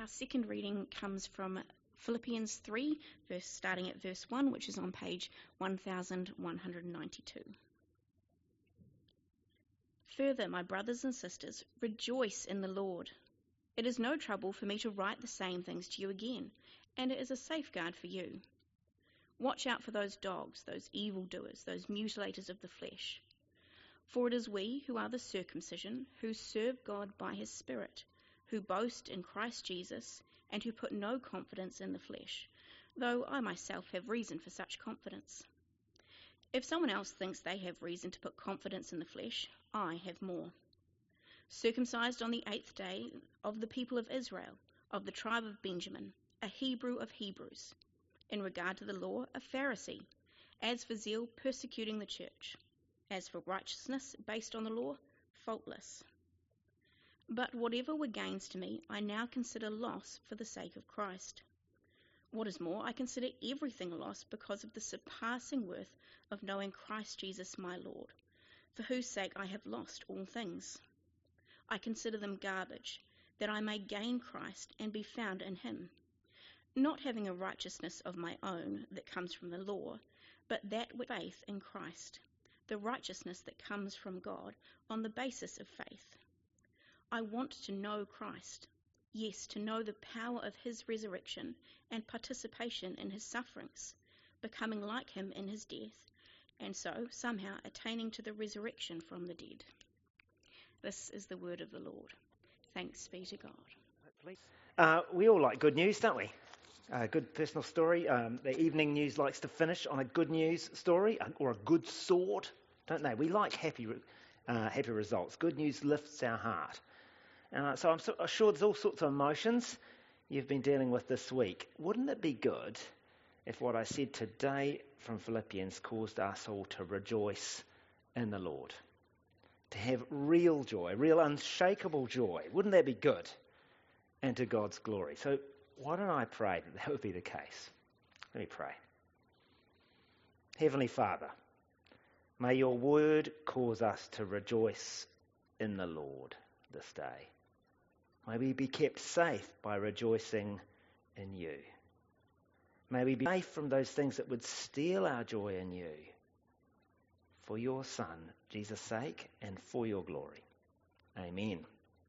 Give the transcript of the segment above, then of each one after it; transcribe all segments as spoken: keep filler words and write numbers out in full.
second reading comes from Philippians three, verse, starting at verse one, which is on page one thousand one hundred ninety-two. Further, my brothers and sisters, rejoice in the Lord. It is no trouble for me to write the same things to you again, and it is a safeguard for you. Watch out for those dogs, those evildoers, those mutilators of the flesh. For it is we who are the circumcision, who serve God by his Spirit, who boast in Christ Jesus, and who put no confidence in the flesh, though I myself have reason for such confidence. If someone else thinks they have reason to put confidence in the flesh, I have more. Circumcised on the eighth day, of the people of Israel, of the tribe of Benjamin, a Hebrew of Hebrews. In regard to the law, a Pharisee. As for zeal, persecuting the church. As for righteousness based on the law, faultless. But whatever were gains to me, I now consider loss for the sake of Christ. What is more, I consider everything loss because of the surpassing worth of knowing Christ Jesus my Lord, for whose sake I have lost all things. I consider them garbage, that I may gain Christ and be found in him, not having a righteousness of my own that comes from the law, but that with faith in Christ, the righteousness that comes from God on the basis of faith. I want to know Christ, yes, to know the power of his resurrection and participation in his sufferings, becoming like him in his death, and so somehow attaining to the resurrection from the dead. This is the word of the Lord. Thanks be to God. Uh, we all like good news, don't we? A good personal story. Um, the evening news likes to finish on a good news story, or a good sword, don't they? We like happy, uh, happy results. Good news lifts our heart. Uh, so I'm so, sure there's all sorts of emotions you've been dealing with this week. Wouldn't it be good if what I said today from Philippians caused us all to rejoice in the Lord? To have real joy, real unshakable joy. Wouldn't that be good? And to God's glory. So why don't I pray that that would be the case? Let me pray. Heavenly Father, may your word cause us to rejoice in the Lord this day. May we be kept safe by rejoicing in you. May we be safe from those things that would steal our joy in you. For your Son, Jesus' sake, and for your glory. Amen.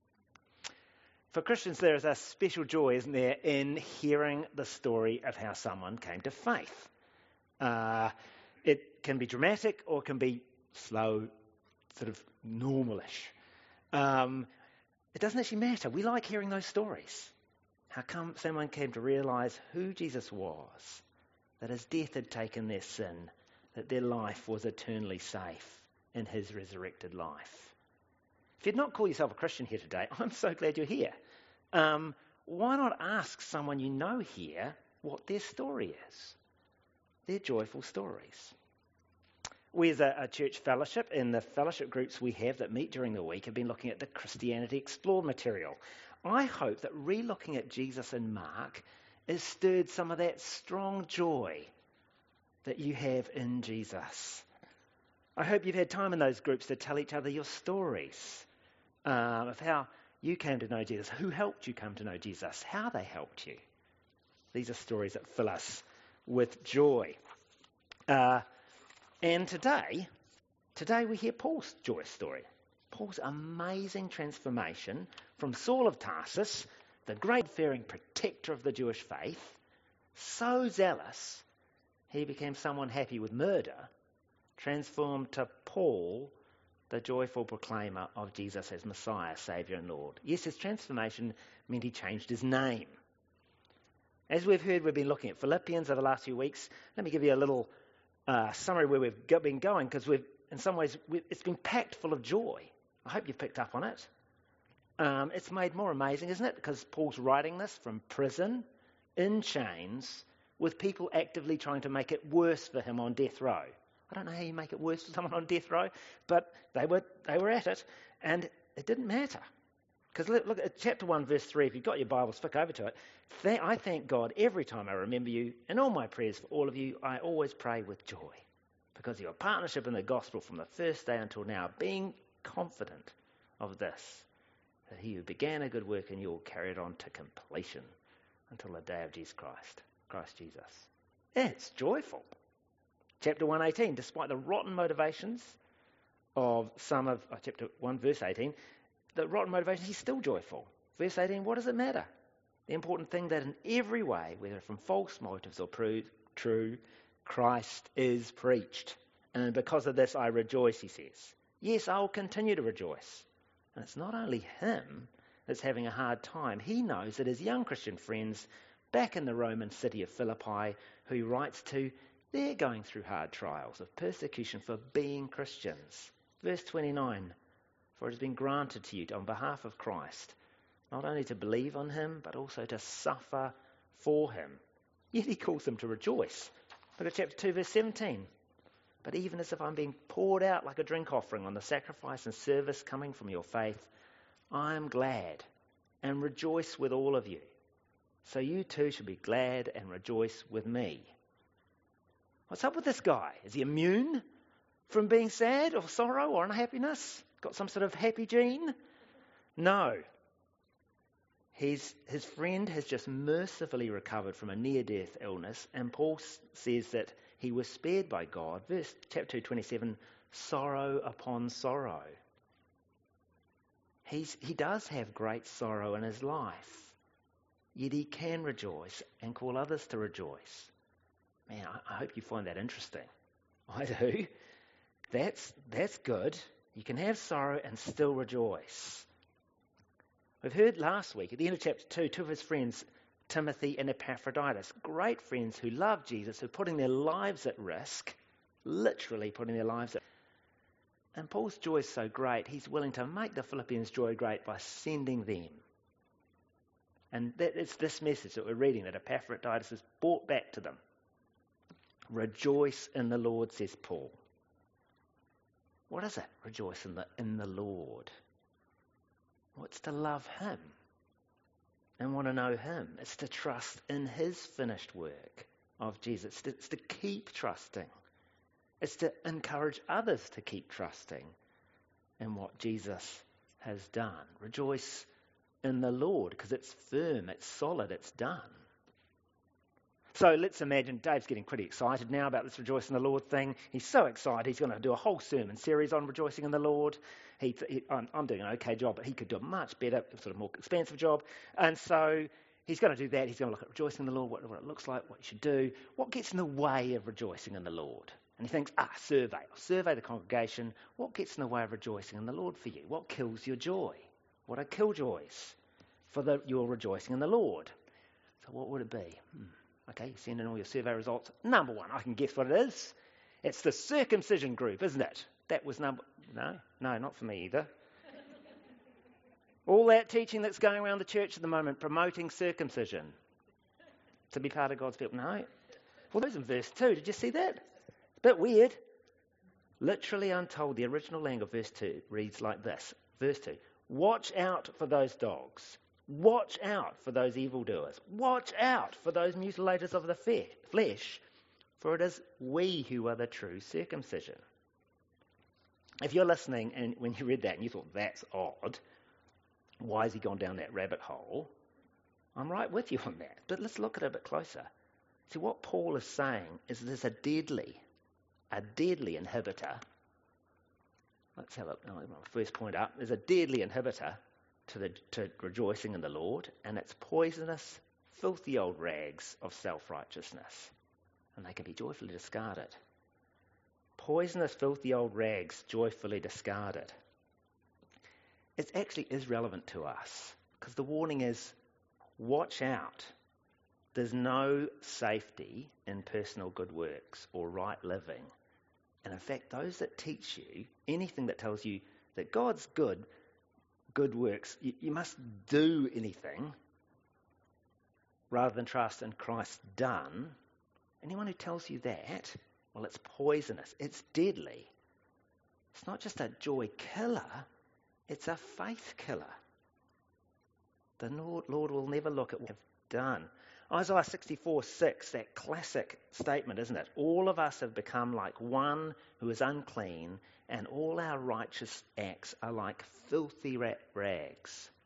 For Christians, there is a special joy, isn't there, in hearing the story of how someone came to faith. Uh, it can be dramatic or it can be slow, sort of normalish. Um, it doesn't actually matter. We like hearing those stories. How come someone came to realise who Jesus was, that his death had taken their sin, that their life was eternally safe in his resurrected life. If you'd not call yourself a Christian here today, I'm so glad you're here. Um, why not ask someone you know here what their story is? Their joyful stories. We as a, a church fellowship, in the fellowship groups we have that meet during the week, have been looking at the Christianity Explored material. I hope that re-looking at Jesus and Mark has stirred some of that strong joy that you have in Jesus. I hope you've had time in those groups to tell each other your stories uh, of how you came to know Jesus, who helped you come to know Jesus, how they helped you. These are stories that fill us with joy. Uh, and today, today we hear Paul's joyous story. Paul's amazing transformation from Saul of Tarsus, the great fearing protector of the Jewish faith, so zealous he became someone happy with murder, transformed to Paul, the joyful proclaimer of Jesus as Messiah, Saviour and Lord. Yes, his transformation meant he changed his name. As we've heard, we've been looking at Philippians over the last few weeks. Let me give you a little uh, summary where we've been going, because we've, in some ways, we've, it's been packed full of joy. I hope you've picked up on it. Um, it's made more amazing, isn't it? Because Paul's writing this from prison, in chains, with people actively trying to make it worse for him on death row. I don't know how you make it worse for someone on death row, but they were they were at it, and it didn't matter. Because look, look at chapter one, verse three. If you've got your Bibles, flick over to it. Th- I thank God every time I remember you. In all my prayers for all of you, I always pray with joy, because of your partnership in the gospel from the first day until now, being confident of this, that he who began a good work in you will carry it on to completion until the day of Jesus Christ, Christ Jesus. It's joyful. Chapter one eighteen, despite the rotten motivations of some of, oh, chapter one verse eighteen, the rotten motivations, he's still joyful. Verse eighteen, what does it matter? The important thing that in every way, whether from false motives or true, Christ is preached. And because of this I rejoice, he says. Yes, I will continue to rejoice. And it's not only him that's having a hard time. He knows that his young Christian friends back in the Roman city of Philippi, who he writes to, they're going through hard trials of persecution for being Christians. Verse twenty-nine, for it has been granted to you on behalf of Christ, not only to believe on him, but also to suffer for him. Yet he calls them to rejoice. Look at chapter two, verse seventeen. But even as if I'm being poured out like a drink offering on the sacrifice and service coming from your faith, I am glad and rejoice with all of you. So you too should be glad and rejoice with me. What's up with this guy? Is he immune from being sad or sorrow or unhappiness? Got some sort of happy gene? No. He's, his friend has just mercifully recovered from a near-death illness, and Paul says that he was spared by God. Verse chapter two twenty-seven, sorrow upon sorrow. He's, he does have great sorrow in his life, yet he can rejoice and call others to rejoice. Man, I, I hope you find that interesting. I do. That's, that's good. You can have sorrow and still rejoice. We've heard last week, at the end of chapter two, two of his friends, Timothy and Epaphroditus, great friends who love Jesus, who are putting their lives at risk, literally putting their lives at risk. And Paul's joy is so great, he's willing to make the Philippians' joy great by sending them. And that, it's this message that we're reading that Epaphroditus has brought back to them. Rejoice in the Lord, says Paul. What is it? Rejoice in the, in the Lord. Well, it's to love him and want to know him. It's to trust in his finished work of Jesus. It's to, it's to keep trusting. It's to encourage others to keep trusting in what Jesus has done. Rejoice in the Lord because it's firm, it's solid, it's done. So let's imagine Dave's getting pretty excited now about this rejoice in the Lord thing. He's so excited he's going to do a whole sermon series on rejoicing in the Lord. He, he, I'm, I'm doing an okay job, but he could do a much better, sort of more expansive job. And so he's going to do that. He's going to look at rejoicing in the Lord, what, what it looks like, what you should do. What gets in the way of rejoicing in the Lord? And he thinks, ah, survey. I'll survey the congregation. What gets in the way of rejoicing in the Lord for you? What kills your joy? What are killjoys for the, your rejoicing in the Lord? So what would it be? Hmm. Okay, you send in all your survey results. Number one, I can guess what it is. It's the circumcision group, isn't it? That was number... No, no, not for me either. All that teaching that's going around the church at the moment, promoting circumcision to be part of God's people. No. Well, there's in verse two. Did you see that? It's a bit weird. Literally, I'm told the original language of verse two reads like this. Verse two. Watch out for those dogs. Watch out for those evildoers. Watch out for those mutilators of the flesh, for it is we who are the true circumcision. If you're listening and when you read that and you thought, that's odd, why has he gone down that rabbit hole? I'm right with you on that. But let's look at it a bit closer. See, what Paul is saying is there's a deadly, a deadly inhibitor. Let's have a first point up. There's a deadly inhibitor To, the, to rejoicing in the Lord, and it's poisonous, filthy old rags of self-righteousness, and they can be joyfully discarded. Poisonous, filthy old rags joyfully discarded. It actually is relevant to us, because the warning is, watch out. There's no safety in personal good works or right living. And in fact, those that teach you, anything that tells you that God's good, good works, you, you must do anything rather than trust in Christ's done. Anyone who tells you that, well, it's poisonous. It's deadly. It's not just a joy killer. It's a faith killer. The Lord, Lord will never look at what we've done. Isaiah sixty-four six, that classic statement, isn't it? All of us have become like one who is unclean, and all our righteous acts are like filthy rags.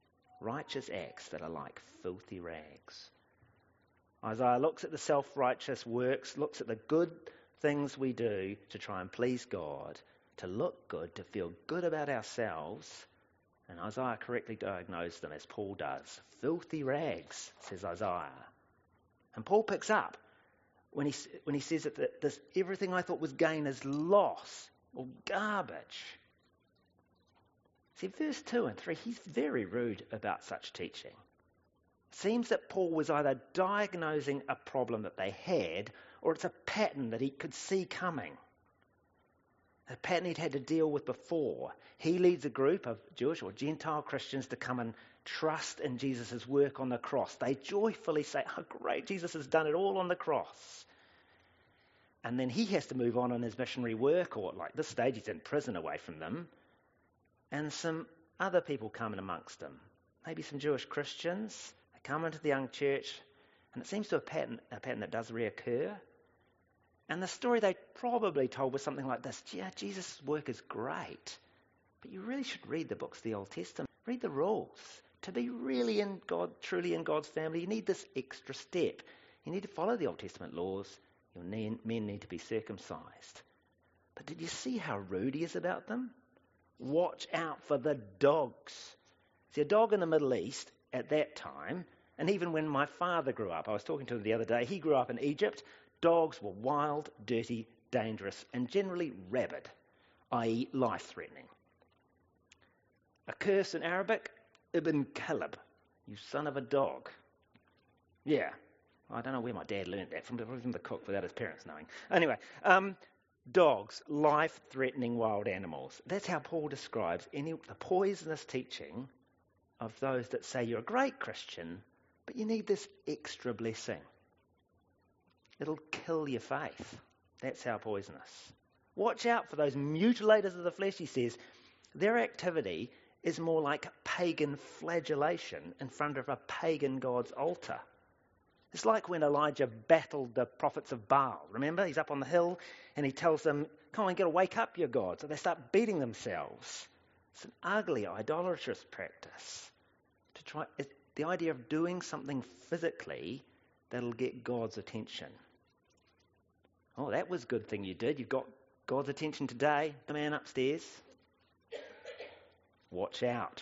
righteous acts that are like filthy rags. Isaiah looks at the self-righteous works, looks at the good things we do to try and please God, to look good, to feel good about ourselves. And Isaiah correctly diagnosed them as Paul does. Filthy rags, says Isaiah. And Paul picks up when he, when he says that this, everything I thought was gain is loss or garbage. See, verse two and three, he's very rude about such teaching. It seems that Paul was either diagnosing a problem that they had, or it's a pattern that he could see coming. A pattern he'd had to deal with before. He leads a group of Jewish or Gentile Christians to come and trust in Jesus' work on the cross. They joyfully say, oh great, Jesus has done it all on the cross. And then he has to move on in his missionary work, or like this stage he's in prison away from them. And some other people come in amongst them. Maybe some Jewish Christians. They come into the young church, and it seems to a pattern, a pattern that does reoccur. And the story they probably told was something like this. Yeah, Jesus' work is great, but you really should read the books of the Old Testament. Read the rules. To be really in God, truly in God's family, you need this extra step. You need to follow the Old Testament laws. Your men need to be circumcised. But did you see how rude he is about them? Watch out for the dogs. See, a dog in the Middle East at that time, and even when my father grew up, I was talking to him the other day, he grew up in Egypt. Dogs were wild, dirty, dangerous, and generally rabid, that is life-threatening. A curse in Arabic, Ibn Kalb, you son of a dog. Yeah, I don't know where my dad learned that from, from the cook without his parents knowing. Anyway, um, dogs, life-threatening wild animals. That's how Paul describes any the poisonous teaching of those that say you're a great Christian, but you need this extra blessing. It'll kill your faith. That's how poisonous. Watch out for those mutilators of the flesh, he says. Their activity is more like pagan flagellation in front of a pagan god's altar. It's like when Elijah battled the prophets of Baal. Remember, he's up on the hill and he tells them, come on, get to wake up your God. So they start beating themselves. It's an ugly, idolatrous practice. To try, it's the idea of doing something physically that'll get God's attention. Oh, that was a good thing you did. You've got God's attention today. The man upstairs. Watch out.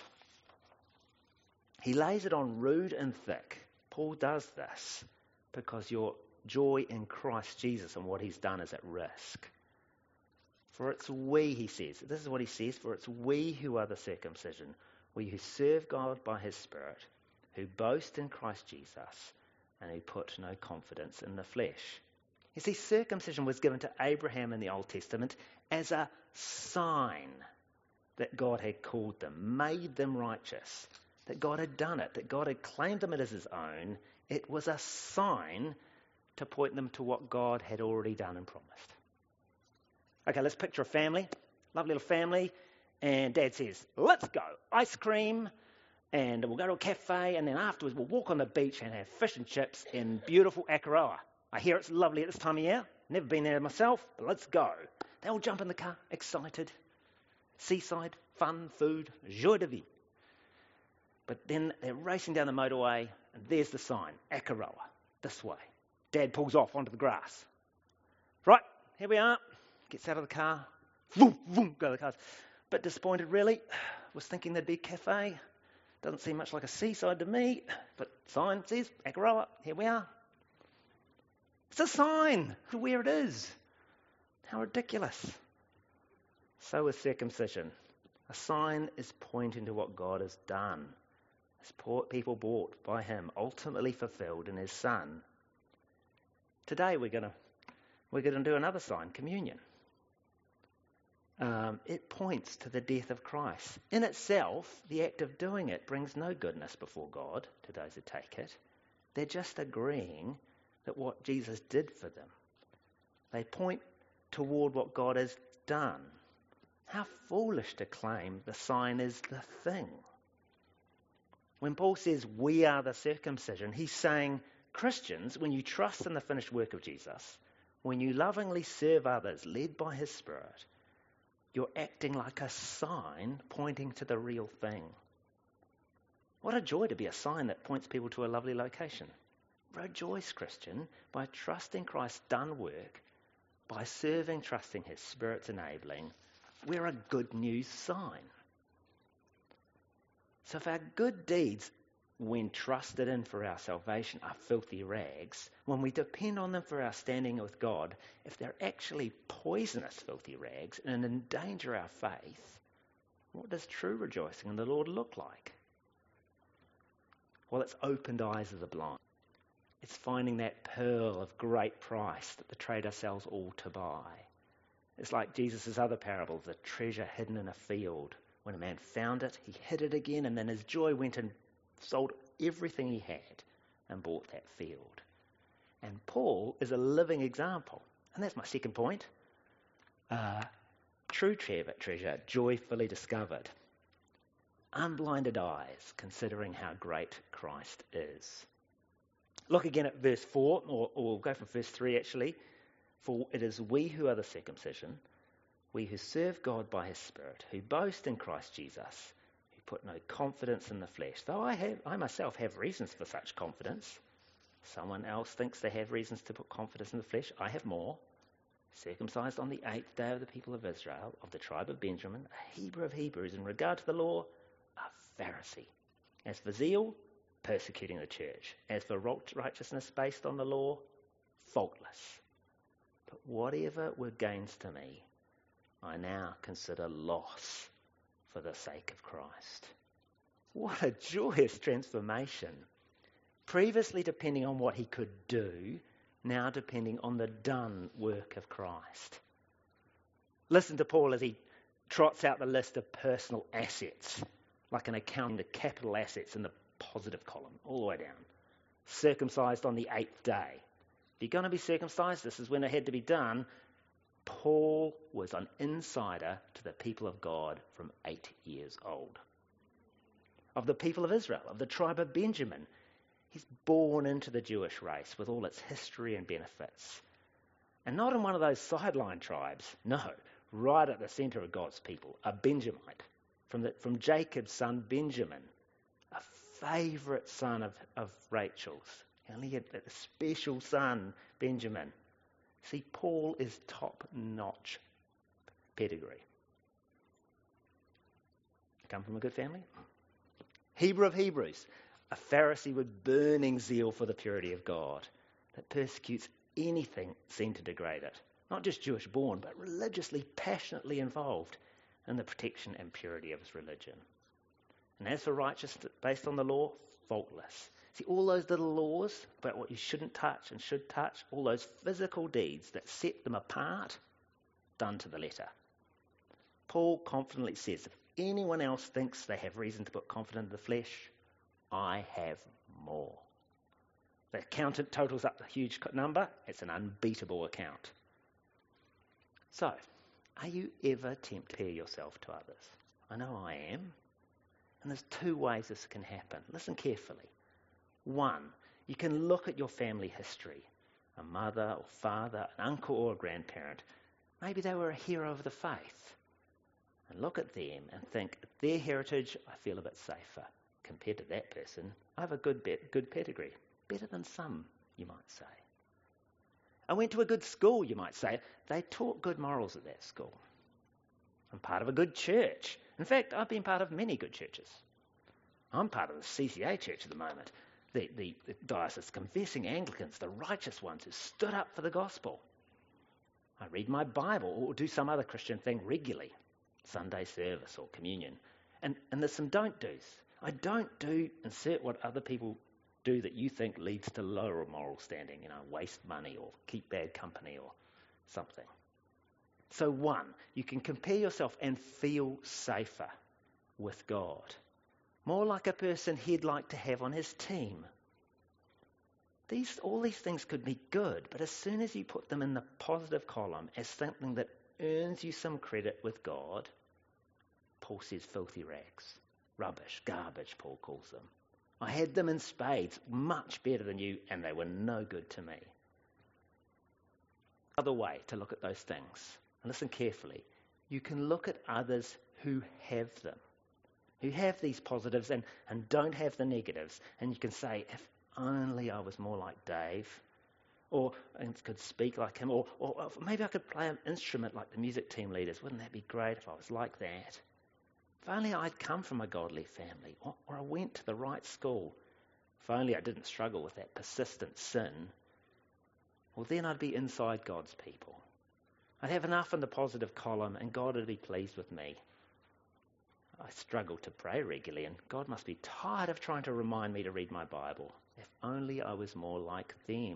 He lays it on rude and thick. Paul does this because your joy in Christ Jesus and what he's done is at risk. For it's we, he says, this is what he says, for it's we who are the circumcision, we who serve God by his Spirit, who boast in Christ Jesus, and who put no confidence in the flesh. You see, circumcision was given to Abraham in the Old Testament as a sign that God had called them, made them righteous, that God had done it, that God had claimed them as his own. It was a sign to point them to what God had already done and promised. Okay, let's picture a family, lovely little family, and Dad says, let's go, ice cream, and we'll go to a cafe, and then afterwards we'll walk on the beach and have fish and chips in beautiful Akaroa. I hear it's lovely at this time of year. Never been there myself, but let's go. They all jump in the car, excited. Seaside, fun, food, joie de vie. But then they're racing down the motorway, and there's the sign, Akaroa, this way. Dad pulls off onto the grass. Right, here we are. Gets out of the car. Vroom, vroom, go to the cars. Bit disappointed, really. Was thinking there'd be a cafe. Doesn't seem much like a seaside to me. But sign says, Akaroa, here we are. It's a sign of where it is. How ridiculous. So is circumcision. A sign is pointing to what God has done. As people bought by him, ultimately fulfilled in his Son. Today we're going to we're going to do another sign, communion. Um, it points to the death of Christ. In itself, the act of doing it brings no goodness before God to those who take it. They're just agreeing that what Jesus did for them. They point toward what God has done. How foolish to claim the sign is the thing. When Paul says we are the circumcision, he's saying, Christians, when you trust in the finished work of Jesus, when you lovingly serve others led by his Spirit, you're acting like a sign pointing to the real thing. What a joy to be a sign that points people to a lovely location. Rejoice, Christian, by trusting Christ's done work, by serving, trusting his Spirit's enabling. We're a good news sign. So if our good deeds, when trusted in for our salvation, are filthy rags, when we depend on them for our standing with God, if they're actually poisonous filthy rags and endanger our faith, what does true rejoicing in the Lord look like? Well, it's opened eyes of the blind. It's finding that pearl of great price that the trader sells all to buy. It's like Jesus' other parable, the treasure hidden in a field. When a man found it, he hid it again, and then his joy went and sold everything he had and bought that field. And Paul is a living example. And that's my second point. Uh, true treasure, joyfully discovered. Unblinded eyes, considering how great Christ is. Look again at verse four, or, or we'll go from verse three actually. For it is we who are the circumcision, we who serve God by his Spirit, who boast in Christ Jesus, who put no confidence in the flesh. Though I have, I myself have reasons for such confidence. Someone else thinks they have reasons to put confidence in the flesh. I have more. Circumcised on the eighth day of the people of Israel, of the tribe of Benjamin, a Hebrew of Hebrews, in regard to the law, a Pharisee. As for zeal, persecuting the church. As for righteousness based on the law, faultless. But whatever were gains to me, I now consider loss for the sake of Christ. What a joyous transformation. Previously depending on what he could do, now depending on the done work of Christ. Listen to Paul as he trots out the list of personal assets, like an accounting the capital assets in the positive column, all the way down. Circumcised on the eighth day. If you're going to be circumcised, this is when it had to be done. Paul was an insider to the people of God from eight years old. Of the people of Israel, of the tribe of Benjamin, he's born into the Jewish race with all its history and benefits. And not in one of those sideline tribes, no, right at the centre of God's people, a Benjamite, from, the, from Jacob's son Benjamin, a favourite son of, of Rachel's. He only had a special son, Benjamin. See, Paul is top-notch pedigree. Come from a good family? Hebrew of Hebrews, a Pharisee with burning zeal for the purity of God that persecutes anything seen to degrade it. Not just Jewish born, but religiously, passionately involved in the protection and purity of his religion. And as for righteousness based on the law, faultless. See, all those little laws about what you shouldn't touch and should touch, all those physical deeds that set them apart, done to the letter. Paul confidently says, if anyone else thinks they have reason to put confidence in the flesh, I have more. The accountant totals up the huge number. It's an unbeatable account. So, are you ever tempted to compare yourself to others? I know I am. And there's two ways this can happen. Listen carefully. One, you can look at your family history. A mother or father, an uncle or a grandparent. Maybe they were a hero of the faith. And look at them and think, their heritage, I feel a bit safer. Compared to that person, I have a good, be- good pedigree. Better than some, you might say. I went to a good school, you might say. They taught good morals at that school. I'm part of a good church. In fact, I've been part of many good churches. I'm part of the C C A church at the moment. The, the, the Diocese Confessing Anglicans, the righteous ones who stood up for the gospel. I read my Bible or do some other Christian thing regularly. Sunday service or communion. And, and there's some don't do's. I don't do insert what other people do that you think leads to lower moral standing. You know, waste money or keep bad company or something. So one, you can compare yourself and feel safer with God. More like a person he'd like to have on his team. These, all these things could be good, but as soon as you put them in the positive column as something that earns you some credit with God, Paul says filthy rags, rubbish, garbage, Paul calls them. I had them in spades, much better than you, and they were no good to me. Other way to look at those things, and listen carefully, you can look at others who have them, who have these positives and, and don't have the negatives. And you can say, if only I was more like Dave, or and could speak like him, or, or, or maybe I could play an instrument like the music team leaders. Wouldn't that be great if I was like that? If only I'd come from a godly family, or, or I went to the right school. If only I didn't struggle with that persistent sin, well, then I'd be inside God's people. I'd have enough in the positive column, and God would be pleased with me. I struggle to pray regularly, and God must be tired of trying to remind me to read my Bible. If only I was more like them.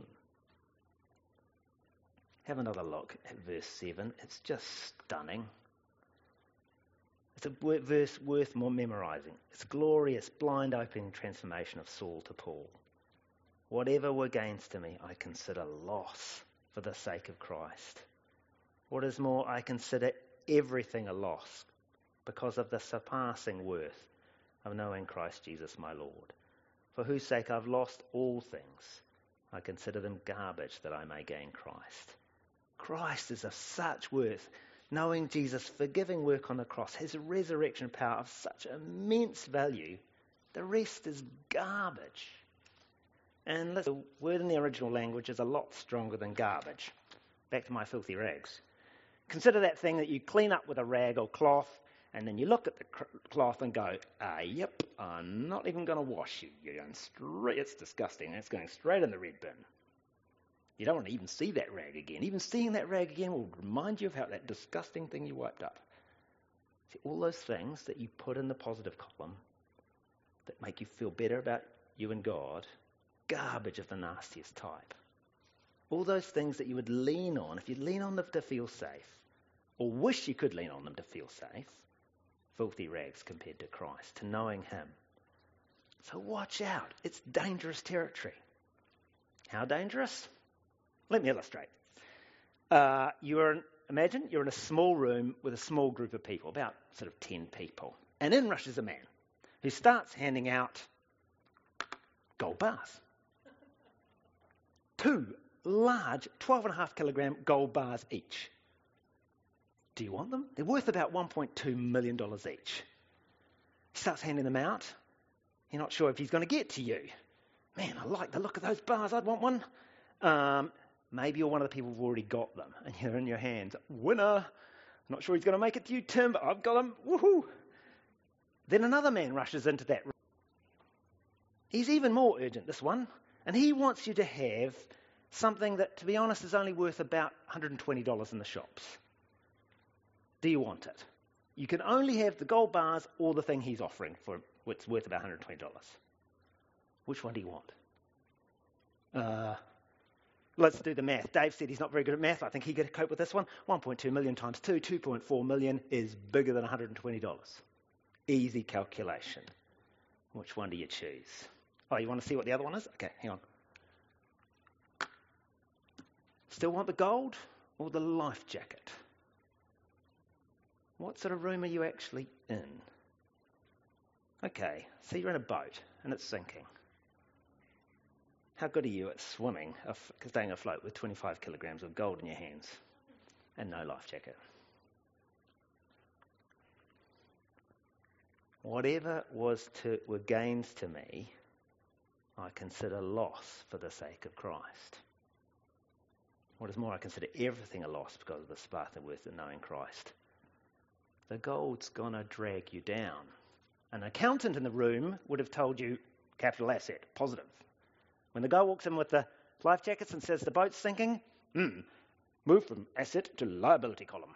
Have another look at verse seven. It's just stunning. It's a verse worth more memorising. It's a glorious, blind-opening transformation of Saul to Paul. Whatever were gains to me, I consider loss for the sake of Christ. What is more, I consider everything a loss because of the surpassing worth of knowing Christ Jesus my Lord, for whose sake I've lost all things. I consider them garbage that I may gain Christ. Christ is of such worth. Knowing Jesus' forgiving work on the cross, his resurrection power of such immense value, the rest is garbage. And listen, the word in the original language is a lot stronger than garbage. Back to my filthy rags. Consider that thing that you clean up with a rag or cloth, and then you look at the cloth and go, ah, yep, I'm not even going to wash you. You're going straight, it's disgusting. It's going straight in the red bin. You don't want to even see that rag again. Even seeing that rag again will remind you of how that disgusting thing you wiped up. See, all those things that you put in the positive column that make you feel better about you and God, garbage of the nastiest type. All those things that you would lean on, if you lean on them to feel safe, or wish you could lean on them to feel safe, filthy rags compared to Christ, to knowing him. So watch out. It's dangerous territory. How dangerous? Let me illustrate. Uh, you're in, imagine you're in a small room with a small group of people, about sort of ten people. And in rushes a man who starts handing out gold bars. Two large twelve and a half kilogram gold bars each. Do you want them? They're worth about one point two million dollars each. He starts handing them out. You're not sure if he's going to get to you. Man, I like the look of those bars. I'd want one. Um, maybe you're one of the people who've already got them and you're in your hands. Winner. Not sure he's going to make it to you, Tim, but I've got them. Woohoo. Then another man rushes into that room. He's even more urgent, this one. And he wants you to have something that, to be honest, is only worth about one hundred twenty dollars in the shops. Do you want it? You can only have the gold bars or the thing he's offering for what's worth about one hundred twenty dollars. Which one do you want? Uh, let's do the math. Dave said he's not very good at math. I think he could cope with this one. one point two million times two, two point four million is bigger than one hundred twenty dollars. Easy calculation. Which one do you choose? Oh, you want to see what the other one is? Okay, hang on. Still want the gold or the life jacket? What sort of room are you actually in? Okay, so you're in a boat and it's sinking. How good are you at swimming, staying afloat with twenty-five kilograms of gold in your hands and no life jacket? Whatever was to, were gains to me, I consider loss for the sake of Christ. What is more, I consider everything a loss because of the surpassing worth of knowing Christ. The gold's going to drag you down. An accountant in the room would have told you, capital asset, positive. When the guy walks in with the life jackets and says the boat's sinking, hmm, move from asset to liability column.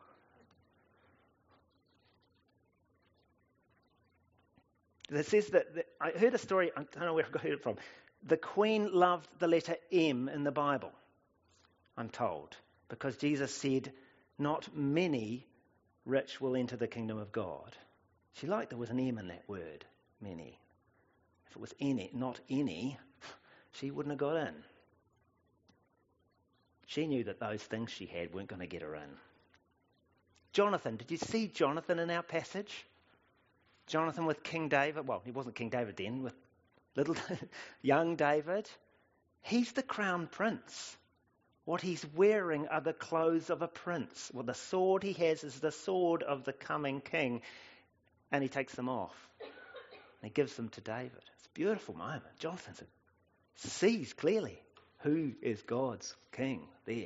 It says that, that I heard a story, I don't know where I heard it from. The Queen loved the letter M in the Bible, I'm told, because Jesus said, not many rich will enter the kingdom of God. She liked there was an M in that word, many. If it was any, not any, she wouldn't have got in. She knew that those things she had weren't going to get her in. Jonathan, did you see Jonathan in our passage? Jonathan with King David. Well, he wasn't King David then, with little young David. He's the crown prince. What he's wearing are the clothes of a prince. Well, the sword he has is the sword of the coming king. and he takes them off. And he gives them to David. It's a beautiful moment. Jonathan sees clearly who is God's king there.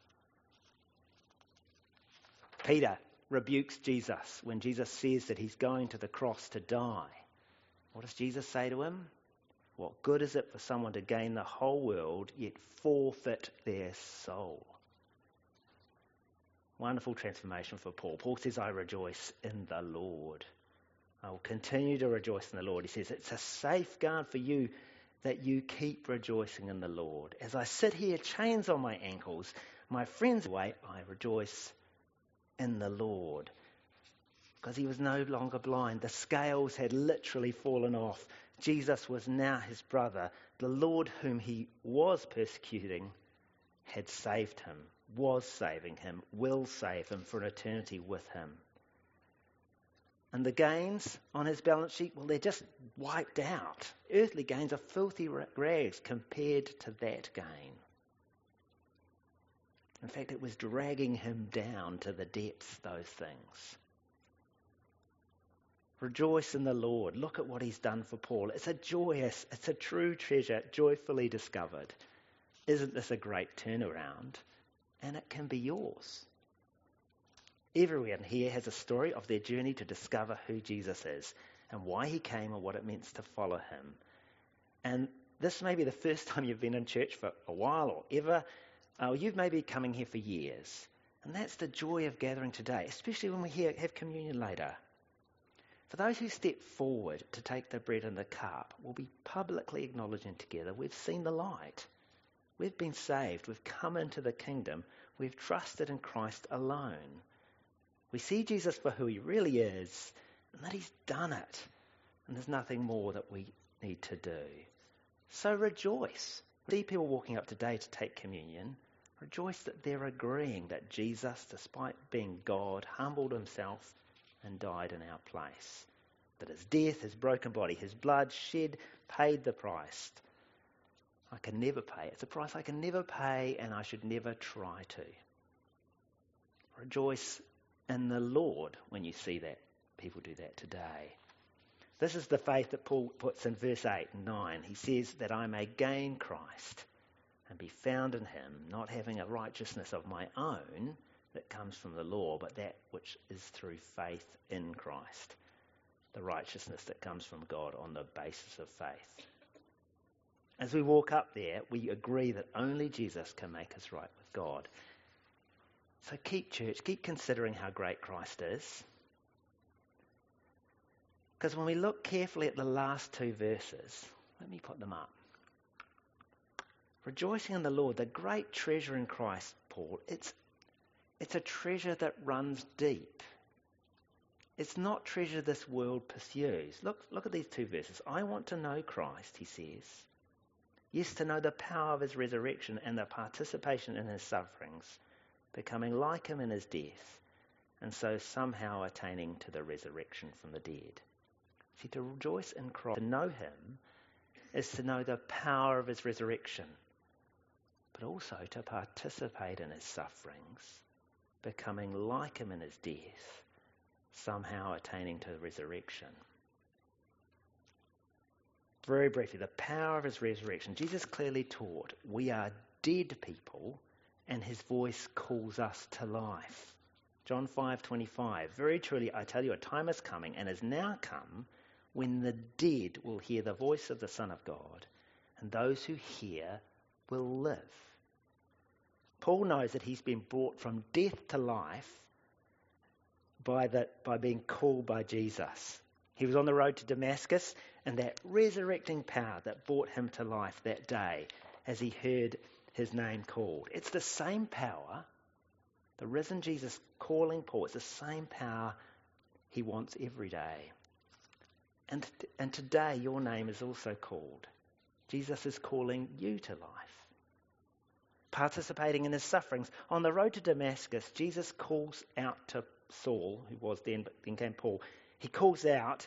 Peter rebukes Jesus when Jesus says that he's going to the cross to die. What does Jesus say to him? What good is it for someone to gain the whole world yet forfeit their soul? Wonderful transformation for Paul. Paul says, I rejoice in the Lord. I will continue to rejoice in the Lord. He says, it's a safeguard for you that you keep rejoicing in the Lord. As I sit here, chains on my ankles, my friends away, I rejoice in the Lord. Because he was no longer blind. The scales had literally fallen off. Jesus was now his brother. The Lord whom he was persecuting had saved him, was saving him, will save him for an eternity with him. And the gains on his balance sheet, well, they're just wiped out. Earthly gains are filthy rags compared to that gain. In fact, it was dragging him down to the depths, those things. Rejoice in the Lord. Look at what he's done for Paul. It's a joyous, it's a true treasure, joyfully discovered. Isn't this a great turnaround? And it can be yours. Everyone here has a story of their journey to discover who Jesus is and why he came and what it means to follow him. And this may be the first time you've been in church for a while or ever, or you've maybe coming here for years. And that's the joy of gathering today, especially when we hear, have communion later. For those who step forward to take the bread and the cup, we'll be publicly acknowledging together we've seen the light. We've been saved. We've come into the kingdom. We've trusted in Christ alone. We see Jesus for who he really is and that he's done it. And there's nothing more that we need to do. So rejoice. See people walking up today to take communion. Rejoice that they're agreeing that Jesus, despite being God, humbled himself and died in our place. That his death, his broken body, his blood shed, paid the price. I can never pay. It's a price I can never pay and I should never try to. Rejoice in the Lord when you see that. People do that today. This is the faith that Paul puts in verse eight and nine. He says that I may gain Christ and be found in him, not having a righteousness of my own that comes from the law, but that which is through faith in Christ. The righteousness that comes from God on the basis of faith. As we walk up there, we agree that only Jesus can make us right with God. So keep church, keep considering how great Christ is. Because when we look carefully at the last two verses, let me put them up. Rejoicing in the Lord, the great treasure in Christ, Paul, it's, it's a treasure that runs deep. It's not treasure this world pursues. Look, look at these two verses. I want to know Christ, he says. Yes, to know the power of his resurrection and the participation in his sufferings, becoming like him in his death, and so somehow attaining to the resurrection from the dead. See, to rejoice in Christ, to know him, is to know the power of his resurrection, but also to participate in his sufferings, becoming like him in his death, somehow attaining to the resurrection. Very briefly, the power of his resurrection. Jesus clearly taught we are dead people and his voice calls us to life. John five twenty-five, very truly I tell you, a time is coming and has now come when the dead will hear the voice of the Son of God, and those who hear will live. Paul knows that he's been brought from death to life by, the, by being called by Jesus. He was on the road to Damascus, and that resurrecting power that brought him to life that day as he heard his name called. It's the same power, the risen Jesus calling Paul, it's the same power he wants every day. And, and today your name is also called. Jesus is calling you to life. Participating in his sufferings. On the road to Damascus, Jesus calls out to Saul, who was then, but then came Paul. He calls out,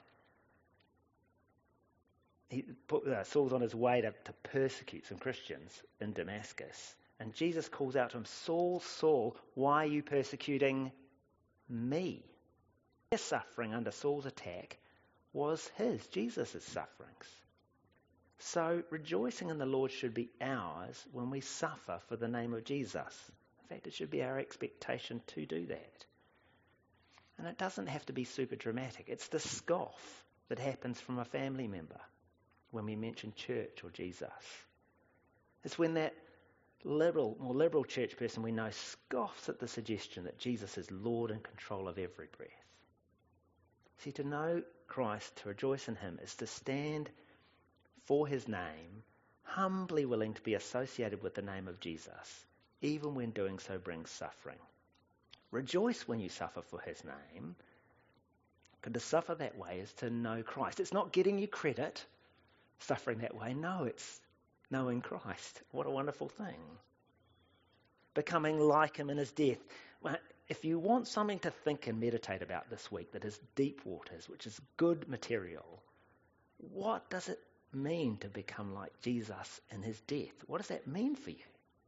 he, uh, Saul's on his way to, to persecute some Christians in Damascus. And Jesus calls out to him, Saul, Saul, why are you persecuting me? Their suffering under Saul's attack was his, Jesus' sufferings. So rejoicing in the Lord should be ours when we suffer for the name of Jesus. In fact, it should be our expectation to do that. And it doesn't have to be super dramatic. It's the scoff that happens from a family member when we mention church or Jesus. It's when that liberal, more liberal church person we know scoffs at the suggestion that Jesus is Lord and control of every breath. See, to know Christ, to rejoice in him, is to stand for his name, humbly willing to be associated with the name of Jesus, even when doing so brings suffering. Rejoice when you suffer for his name. And to suffer that way is to know Christ. It's not getting you credit, suffering that way. No, it's knowing Christ. What a wonderful thing. Becoming like him in his death. Well, if you want something to think and meditate about this week that is deep waters, which is good material, what does it mean to become like Jesus in his death? What does that mean for you?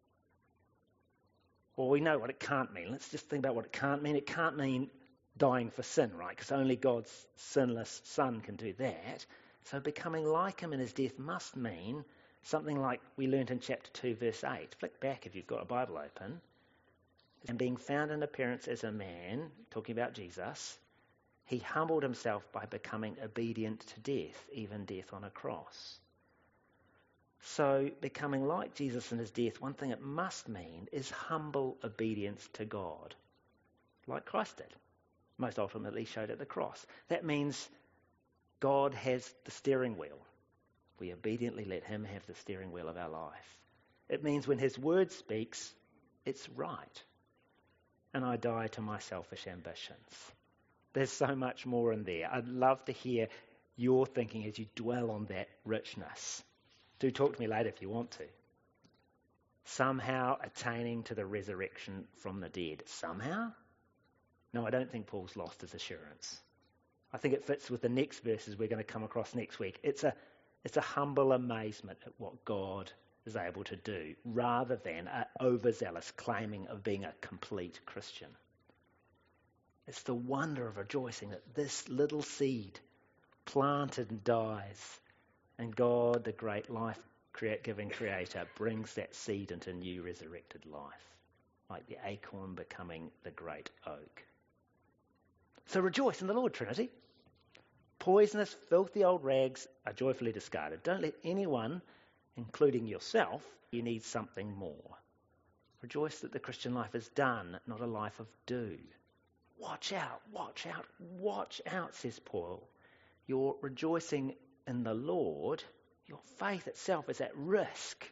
Well, we know what it can't mean. Let's just think about what it can't mean. It can't mean dying for sin, right? Because only God's sinless Son can do that. So becoming like him in his death must mean something like we learnt in chapter two, verse eight. Flick back if you've got a Bible open. And being found in appearance as a man, talking about Jesus, he humbled himself by becoming obedient to death, even death on a cross. So becoming like Jesus in his death, one thing it must mean is humble obedience to God, like Christ did, most ultimately showed at the cross. That means God has the steering wheel. We obediently let him have the steering wheel of our life. It means when his word speaks, it's right. And I die to my selfish ambitions. There's so much more in there. I'd love to hear your thinking as you dwell on that richness. Do talk to me later if you want to. Somehow attaining to the resurrection from the dead. Somehow? No, I don't think Paul's lost his assurance. I think it fits with the next verses we're going to come across next week. It's a, it's a humble amazement at what God is able to do, rather than an overzealous claiming of being a complete Christian. It's the wonder of rejoicing that this little seed planted and dies, and God, the great life-giving creator, brings that seed into new resurrected life, like the acorn becoming the great oak. So rejoice in the Lord, Trinity. Poisonous, filthy old rags are joyfully discarded. Don't let anyone, including yourself, you need something more. Rejoice that the Christian life is done, not a life of do. Watch out, watch out, watch out, says Paul. Your rejoicing in the Lord, your faith itself is at risk.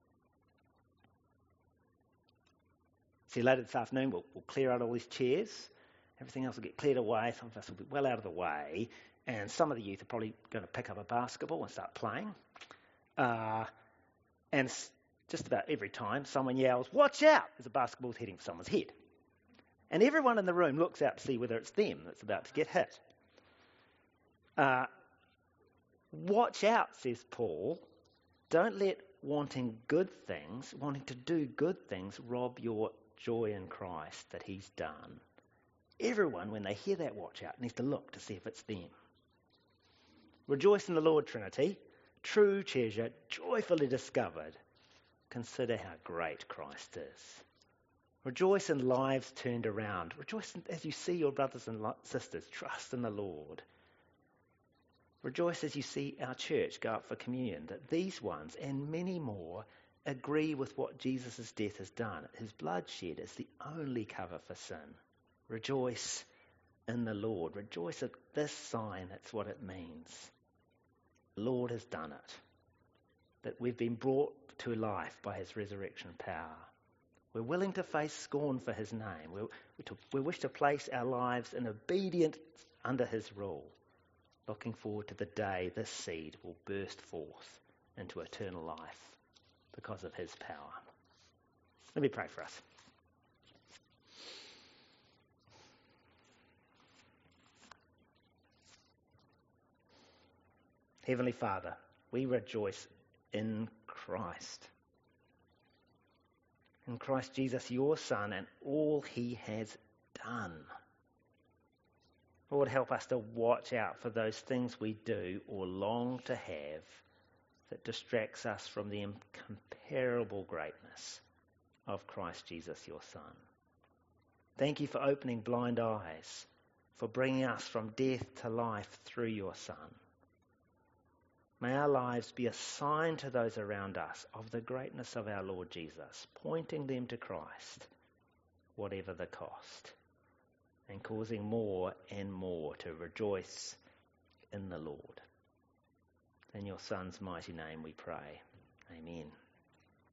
See, later this afternoon, we'll, we'll clear out all these chairs. Everything else will get cleared away. Some of us will be well out of the way. And some of the youth are probably going to pick up a basketball and start playing. Uh, and just about every time someone yells, "Watch out!" as a basketball's hitting someone's head. And everyone in the room looks out to see whether it's them that's about to get hit. Uh, watch out, says Paul. Don't let wanting good things, wanting to do good things, rob your joy in Christ that he's done. Everyone, when they hear that watch out, needs to look to see if it's them. Rejoice in the Lord, Trinity. True treasure, joyfully discovered. Consider how great Christ is. Rejoice in lives turned around. Rejoice as you see your brothers and sisters trust in the Lord. Rejoice as you see our church go up for communion, that these ones and many more agree with what Jesus' death has done. His blood shed is the only cover for sin. Rejoice in the Lord. Rejoice at this sign. That's what it means. The Lord has done it. That we've been brought to life by his resurrection power. We're willing to face scorn for his name. We're, we, to, we wish to place our lives in obedience under his rule, looking forward to the day this seed will burst forth into eternal life because of his power. Let me pray for us. Heavenly Father, we rejoice in Christ. In Christ Jesus, your Son, and all he has done. Lord, help us to watch out for those things we do or long to have that distracts us from the incomparable greatness of Christ Jesus, your Son. Thank you for opening blind eyes, for bringing us from death to life through your Son. May our lives be a sign to those around us of the greatness of our Lord Jesus, pointing them to Christ, whatever the cost, and causing more and more to rejoice in the Lord. In your Son's mighty name we pray. Amen.